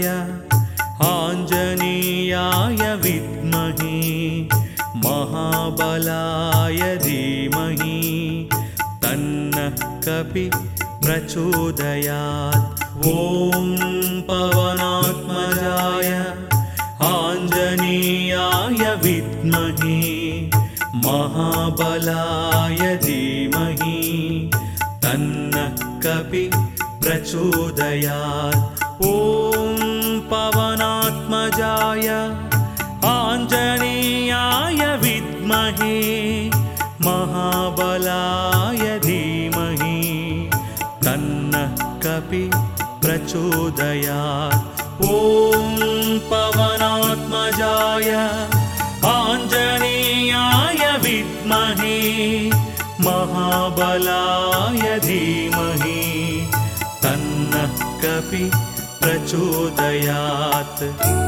आञ्जनेयाय विद्महे महाबलाय धीमहि तन्नः कपिः प्रचोदयात्। ॐ पवनात्मजाय आञ्जनेयाय विद्महे महाबलाय धीमहि तन्नः कपिः प्रचोदयात्। ॐ पवनात्मजाय आञ्जनेयाय विद्महे महाबलाय धीमहि तन्नः कपिः प्रचोदयात्। ॐ पवनात्मजाय आञ्जनेयाय विद्महे महाबलाय धीमहि तन्नः कपिः प्रचोदयात्।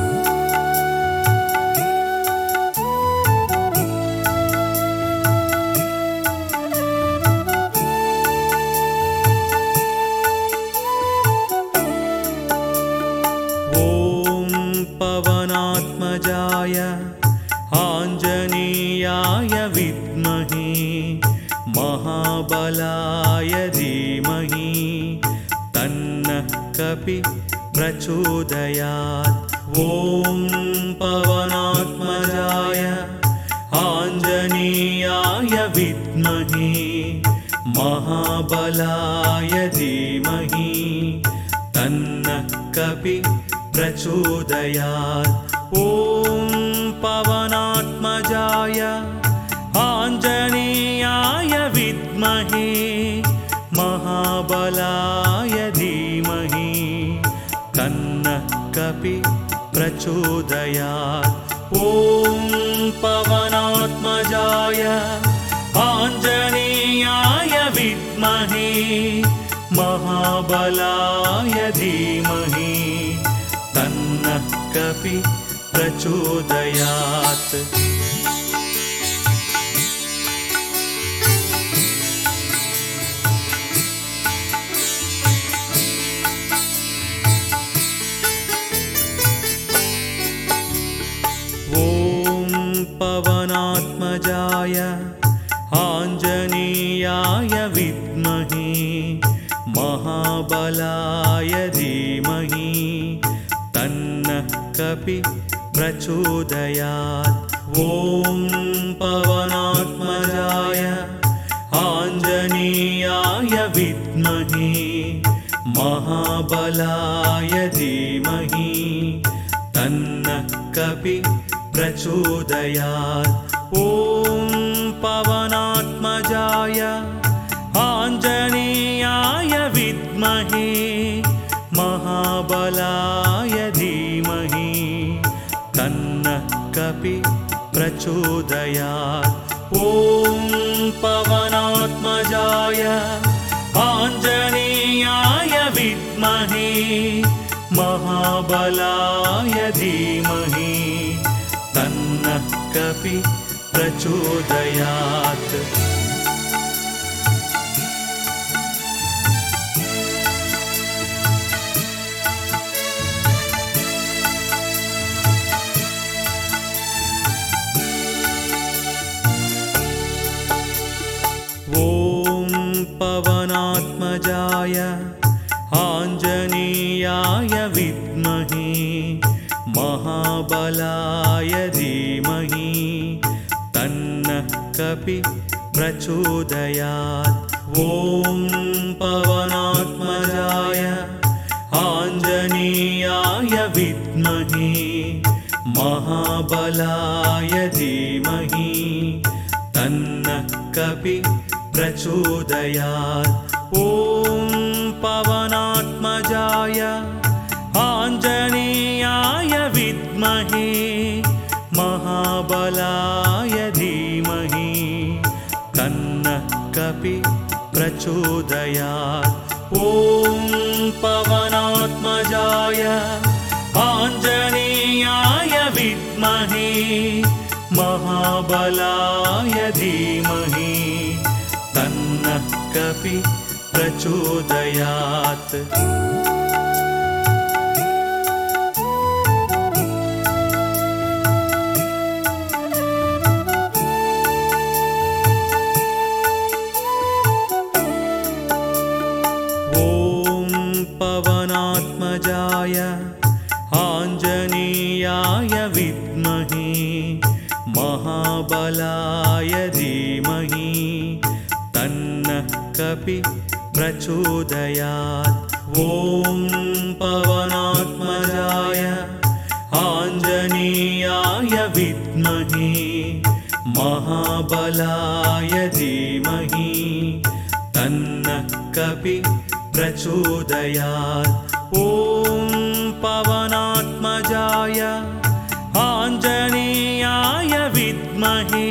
पवनात्मजाय आञ्जनेयाय विद्महे महाबलाय धीमहि तन्नः कपिः प्रचोदयात्। ॐ पवनात्मजाय आञ्जनेयाय विद्महे महाबलाय धीमहि तन्नः कपिः प्रचोदयात्। ॐ पवनात्मजाय आञ्जनेयाय विद्महे महाबलाय धीमहि तन्नः कपिः प्रचोदयात्। ॐ पवनात्मजाय आञ्जनेयाय विद्महे महाबलाय धीमहि तन्नः कपिः प्रचोदयात्। ॐ पवनात्मजाय आञ्जनेयाय विद्महे महाबलाय धीमहि तन्नः कपिः प्रचोदयात्। ॐ पवनात्मजाय आञ्जनेयाय विद्महे महाबलाय धीमहि तन्नः कपिः प्रचोदयात्। ॐ पवनात्मजाय आञ्जनेयाय विद्महे महाबलाय धीमहि तन्नः कपिः प्रचोदयात्। ॐ पवनात्मजाय आञ्जनेयाय विद्महे महाबलाय धीमहि तन्नः कपिः प्रचोदयात्। ॐ पवनात्मजाय आञ्जनेयाय विद्महे महाबलाय धीमहि तन्नः कपिः प्रचोदयात्। ॐ पवनात्मजाय आञ्जनेयाय विद्महे महाबलाय धीमहि तन्नः कपिः प्रचोदयात्। ॐ पवनात्मजाय आञ्जनेयाय विद्महे महाबलाय धीमहि तन्नः कपिः प्रचोदयात्। ॐ पवनात्मजाय आञ्जनेयाय विद्महे महाबलाय धीमहि तन्नः कपिः प्रचोदयात्। प्रचोदयात्। ॐ पवनात्मजाय आञ्जनेयाय विद्महे महाबलाय धीमहि तन्नः कपिः प्रचोदयात्। ॐ पवनात्मजाय आञ्जनेयाय विद्महे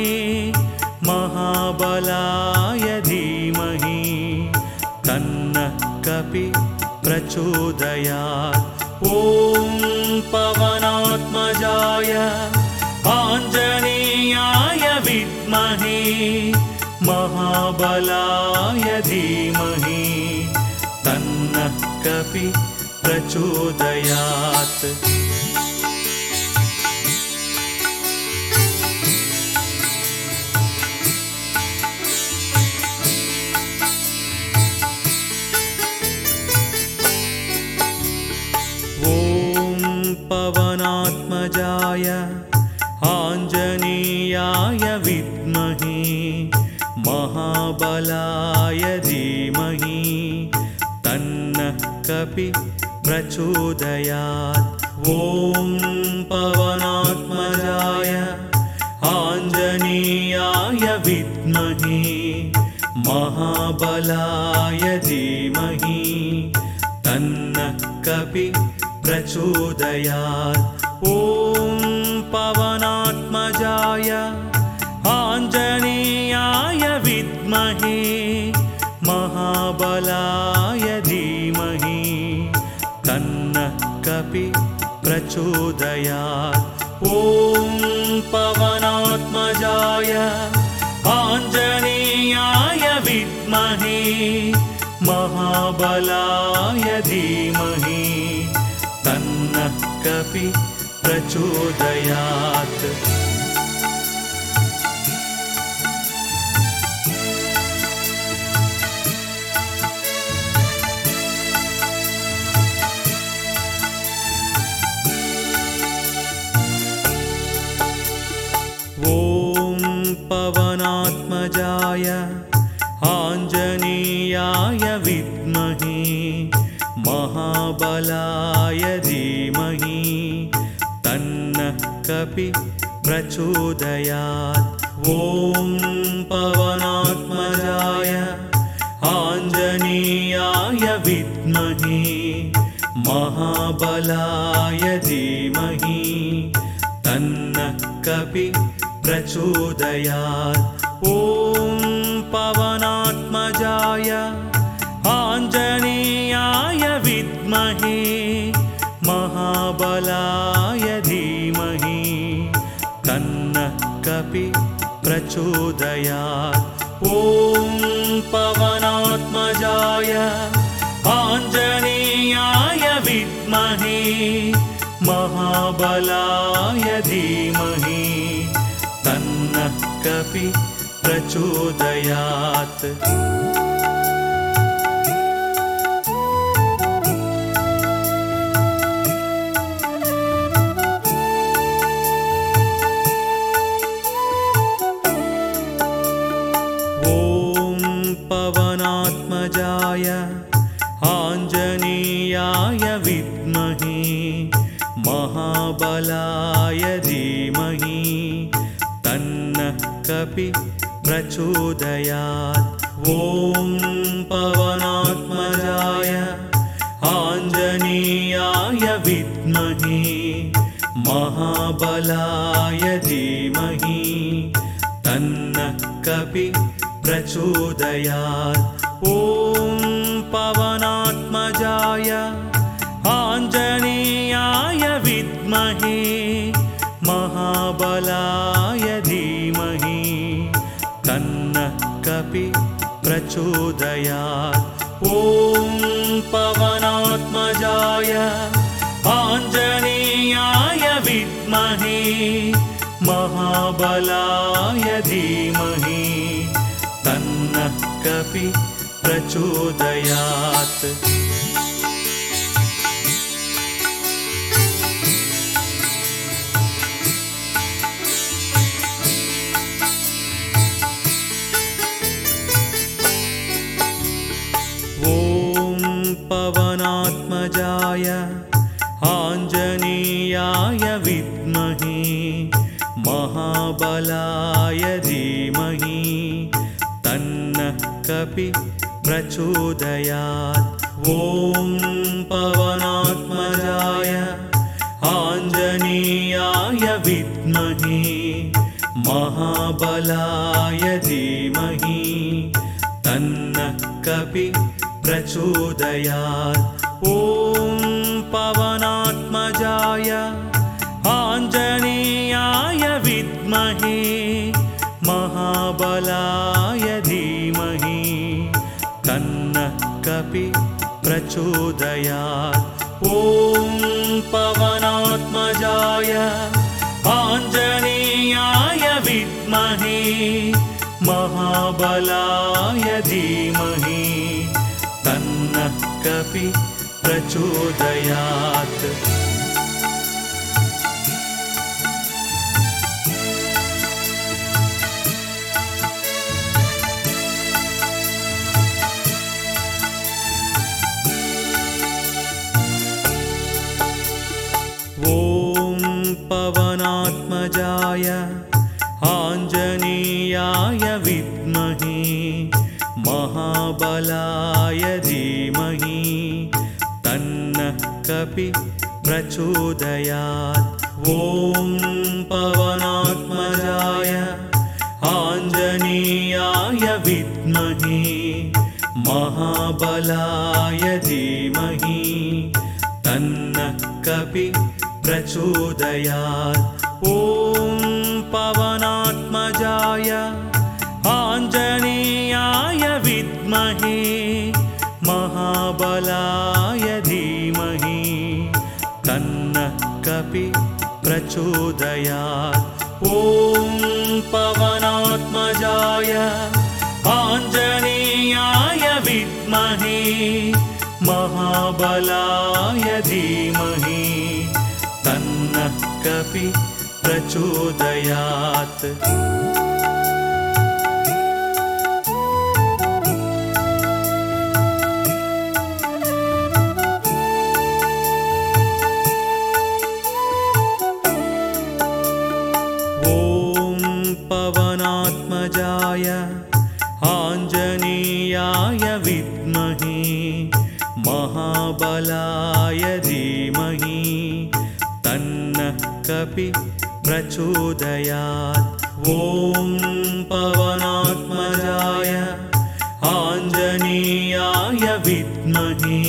महाबलाय धीमहि तन्नः कपिः प्रचोदयात्। ॐ पवनात्मजाय आञ्जनेयाय विद्महे महाबलाय धीमहि तन्नः कपिः प्रचोदयात्। पवनात्मजाय आञ्जनेयाय विद्महे महाबलाय धीमहि तन्नः कपिः प्रचोदयात्। ॐ पवनात्मजाय आञ्जनेयाय विद्महे महाबलाय धीमहि तन्नः कपिः प्रचोदयात्। ॐ पवनात्मजाय आञ्जनेयाय विद्महे महाबलाय धीमहि तन्नः कपिः प्रचोदयात्। ॐ पवनात्मजाय आञ्जनेयाय विद्महे महाबलाय धीमहि तन्नः कपिः प्रचोदयात्। ॐ पवनात्मजाय आञ्जनेयाय विद्महे महाबलाय धीमहि तन्नः कपिः प्रचोदयात्। ॐ पवनात्मजाय आञ्जनेयाय विद्महे महाबलाय धीमहि तन्नः कपिः प्रचोदयात्। ॐ पवनात्मजाय आञ्जनेयाय विद्महे महाबलाय धीमहि तन्नः कपिः प्रचोदयात्। ॐ पवनात्मजाय आञ्जनेयाय विद्महे महाबलाय धीमहि तन्नः कपिः प्रचोदयात्। पवनात्मजाय आञ्जनेयाय विद्महे महाबलाय धीमहि तन्नः कपिः प्रचोदयात्। ॐ पवनात्मजाय आञ्जनेयाय विद्महे महाबलाय धीमहि तन्नः कपिः प्रचोदयात्। ॐ पवनात्मजाय आञ्जनेयाय विद्महे महाबलाय धीमहि तन्नः कपिः प्रचोदयात्। ॐ पवनात्मजाय आञ्जनेयाय विद्महे महाबलाय धीमहि तन्नः कपिः प्रचोदयात्। ॐ पवनात्मजाय आञ्जनेयाय विद्महे महाबलाय धीमहि तन्नः कपिः प्रचोदयात्। ॐ पवनात्मजाय आञ्जनेयाय विद्महे महाबलाय धीमहि तन्नः कपिः प्रचोदयात्। ॐ पवनात्मजाय आञ्जनेयाय विद्महे महाबलाय धीमहि तन्नः कपिः प्रचोदयात्। ॐ पवनात्मजाय आञ्जनेयाय विद्महे महाबलाय धीमहि तन्नः कपिः प्रचोदयात्। ॐ पवनात्मजाय आञ्जनेयाय विद्महे महाबलाय धीमहि तन्नः कपिः प्रचोदयात्। ॐ पवनात्मजाय आञ्जनेयाय विद्महे महाबलाय धीमहि तन्नः कपिः प्रचोदयात्। ॐ पवनात्मजाय आञ्जनेयाय विद्महे महाबलाय धीमहि तन्नः कपिः प्रचोदयात्। ॐ पवनात्मजाय आञ्जनेयाय विद्महे महाबलाय धीमहि तन्नः कपिः प्रचोदयात्। ॐ पवनात्मजाय आञ्जनेयाय विद्महे महाबलाय धीमहि तन्नः कपिः प्रचोदयात्। ॐ पवनात्मजाय आञ्जनेयाय विद्महे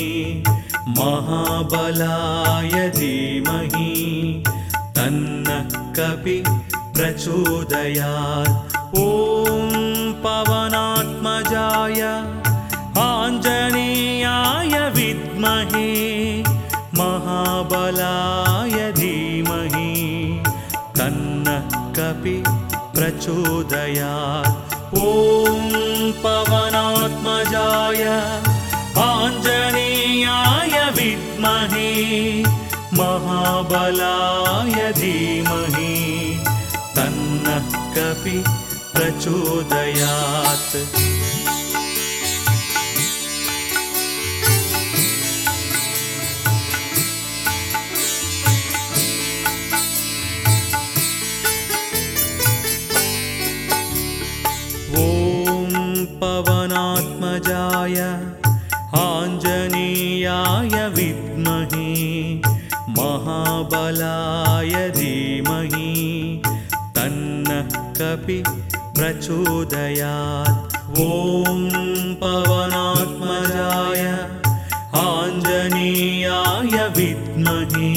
महाबलाय धीमहि तन्नः कपिः प्रचोदयात्। ॐ पवनात्मजाय आञ्जनेयाय विद्महे महाबलाय धीमहि तन्नः कपिः प्रचोदयात्। ॐ पवनात्मजाय आञ्जनेयाय विद्महे महाबलाय धीमहि तन्नः कपिः प्रचोदयात्। ॐ पवनात्मजाय आञ्जनेयाय विद्महे महाबलाय धीमहि तन्नः कपिः प्रचोदयात्। ॐ पवनात्मजाय आञ्जनेयाय विद्महे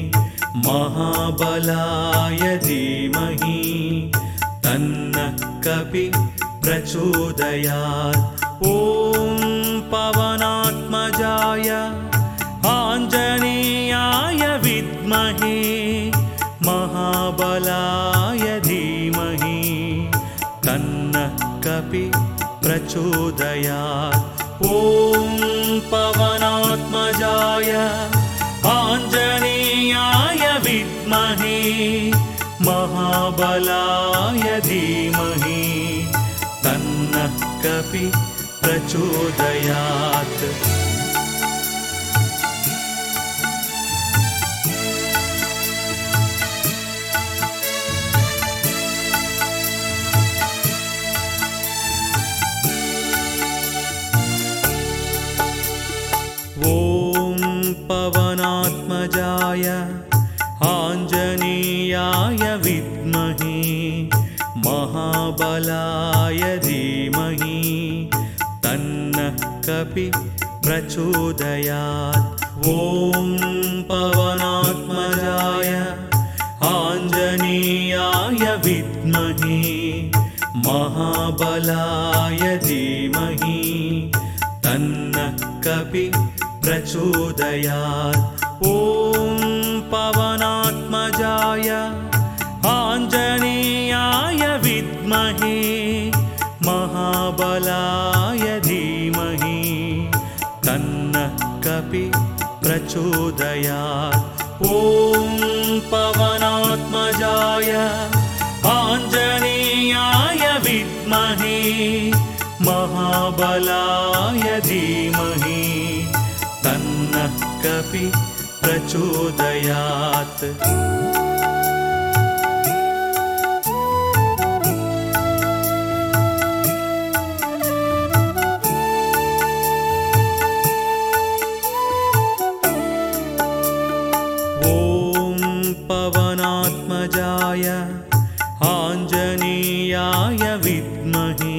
महाबलाय धीमहि तन्नः कपिः प्रचोदयात्। ॐ पवनात्मजाय आञ्जनेयाय विद्महे महाबलाय धीमहि तन्नः कपिः प्रचोदयात्। ॐ पवनात्मजाय आञ्जनेयाय विद्महे महाबलाय धीमहि तन्नः कपिः प्रचोदयात्। पवनात्मजाय आञ्जनेयाय विद्महे महाबलाय धीमहि तन्नः कपिः प्रचोदयात्। ॐ पवनात्मजाय आञ्जनेयाय विद्महे महाबलाय धीमहि तन्नः कपिः प्रचोदयात्। ॐ पवनात्मजाय आञ्जनेयाय विद्महे महाबलाय धीमहि तन्नः कपिः प्रचोदयात्। ॐ पवनात्मजाय आञ्जनेयाय विद्महे महाबलाय धीमहि तन्नः कपिः प्रचोदयात्। पवनात्मजाय आञ्जनेयाय विद्महे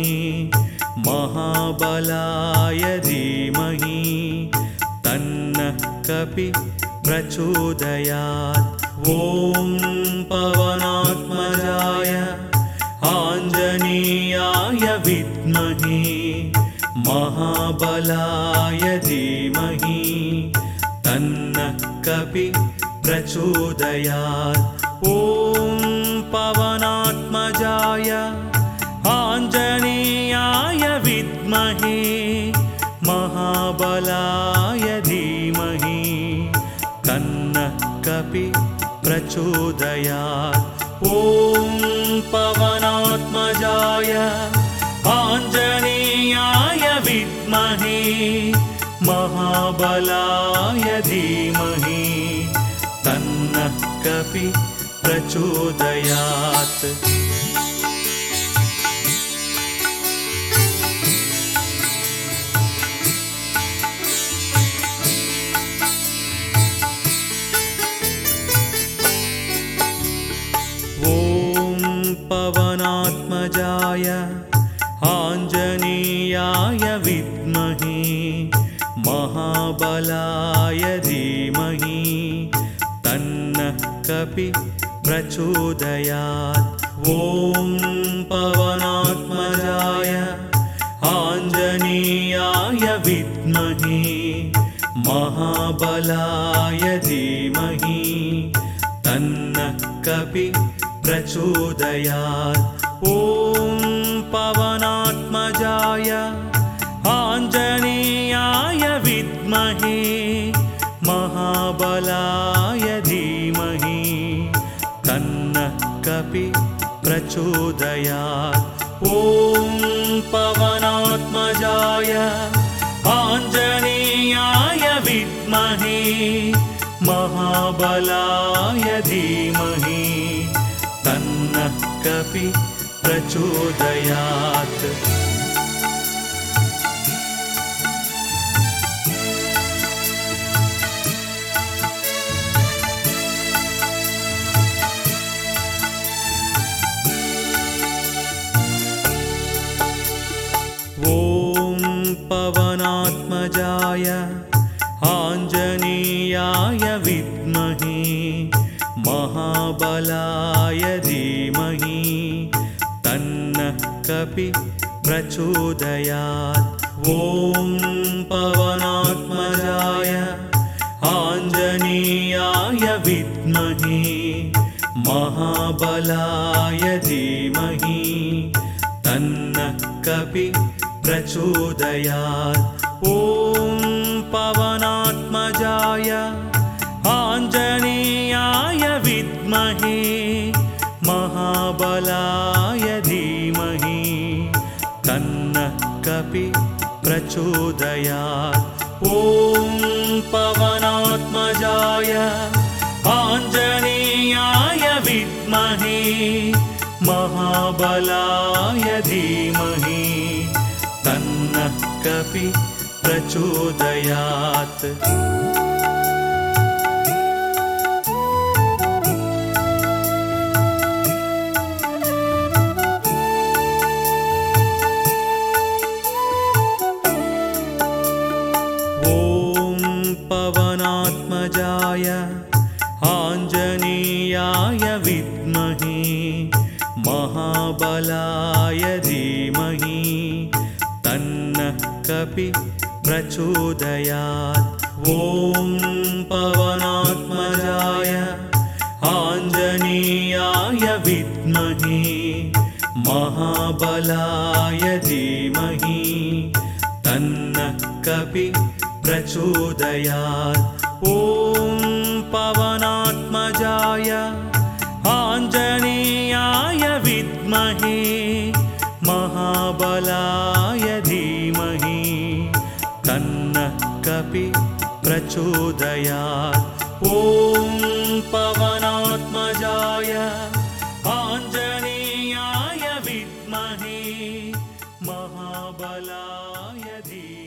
महाबलाय धीमहि तन्नः कपिः प्रचोदयात्। ॐ पवनात्मजाय आञ्जनेयाय विद्महे महाबलाय धीमहि तन्नः कपिः प्रचोदयात्। ॐ पवनात्मजाय आञ्जनेयाय विद्महे महाबलाय धीमहि तन्नः कपिः प्रचोदयात्। ॐ पवनात्मजाय आञ्जनेयाय विद्महे महाबलाय धीमहि तन्नः कपिः प्रचोदयात्। ॐ पवनात्मजाय आञ्जनेयाय विद्महे महाबलाय धीमहि तन्नः कपिः प्रचोदयात्। ॐ पवनात्मजाय आञ्जनेयाय विद्महे महाबलाय धीमहि तन्नः कपिः प्रचोदयात्। ॐ पवनात्मजाय आञ्जनेयाय विद्महे महाबलाय धीमहि तन्नः कपिः प्रचोदयात्। ॐ पवनात्मजाय आञ्जनेयाय विद्महे महाबलाय धीमहि तन्नः कपिः प्रचोदयात्। ॐ पवनात्मजाय आञ्जनेयाय विद्महे महाबलाय धीमहि तन्नः कपिः प्रचोदयात्। ॐ पवनात्मजाय आञ्जनेयाय विद्महे महाबलाय धीमहि तन्नः कपिः प्रचोदयात्। ॐ पवनात्मजाय आञ्जनेयाय विद्महे महाबलाय धीमहि तन्नः कपिः प्रचोदयात्। ॐ पवनात्मजाय आञ्जनेयाय विद्महे महाबलाय धीमहि तन्नः कपिः प्रचोदयात्। पवनात्मजाय आञ्जनेयाय विद्महे महाबलाय धीमहि तन्नः कपिः प्रचोदयात्। ॐ पवनात्मजाय आञ्जनेयाय विद्महे महाबलाय धीमहि तन्नः कपिः प्रचोदयात्। ॐ पवनात्मजाय आञ्जनेयाय विद्महे महाबलाय धीमहि तन्नः कपिः प्रचोदयात्। ॐ पवनात्मजाय आञ्जनेयाय विद्महे महाबलाय धीमहि